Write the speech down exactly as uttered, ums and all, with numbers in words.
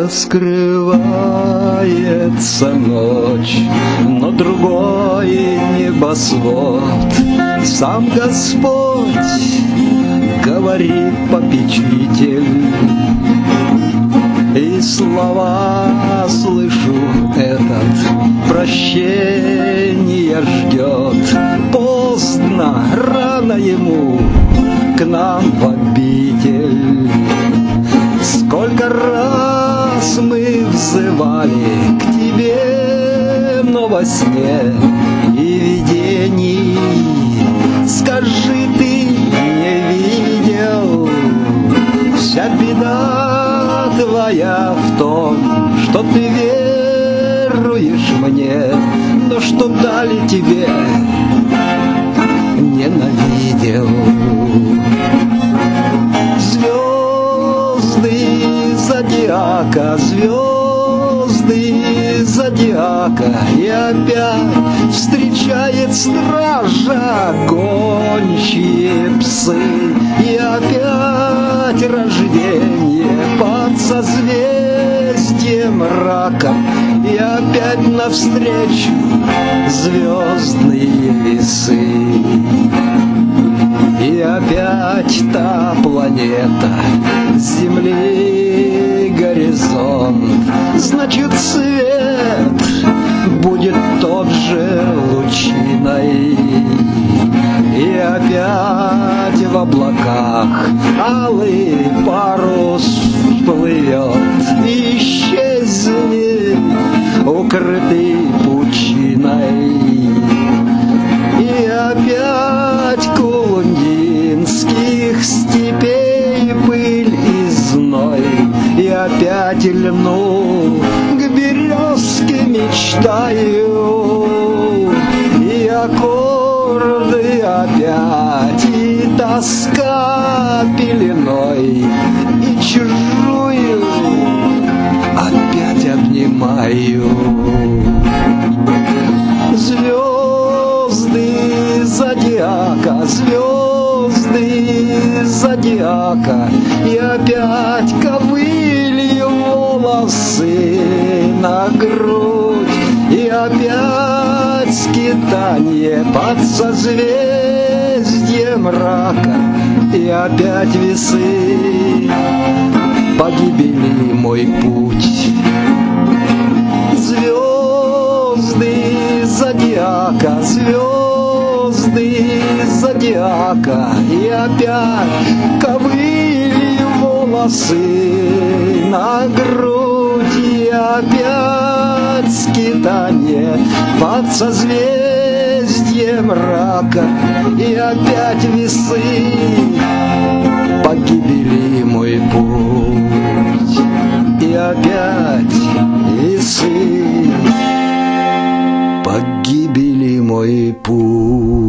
Раскрывается ночь, но другой небосвод. Сам Господь говорит, попечитель, и слова слышу этот, прощение ждет. Поздно, рано ему к нам в обитель. Сколько раз мы взывали к тебе, но во сне и видений, скажи, ты не видел? Вся беда твоя в том, что ты веруешь мне, но что дали тебе, ненавидел. Звезды зодиака, звезды зодиака, и опять встречает стража гончие псы, и опять рождение под созвездием рака, и опять навстречу звездные весы. И опять та планета Земли горизонт, значит, свет будет тот же лучиной. И опять в облаках алый парус плывет и исчезнет, укрытый пучиной. И опять кулундинских степей пыль и зной, и опять льну к березке мечтаю, и аккорды опять, и тоска пеленой, и чужую опять обнимаю. Звезды зодиака, звезды зодиака, и опять ковылью волосы на грудь, и опять скитание под созвездием рака, и опять весы погибели мой путь. Звезды зодиака, звезды зодиака, и опять ковылью волосы на грудь, и опять скитание под созвездием рака, и опять весы погибели мой путь. И опять весы погибели мой путь.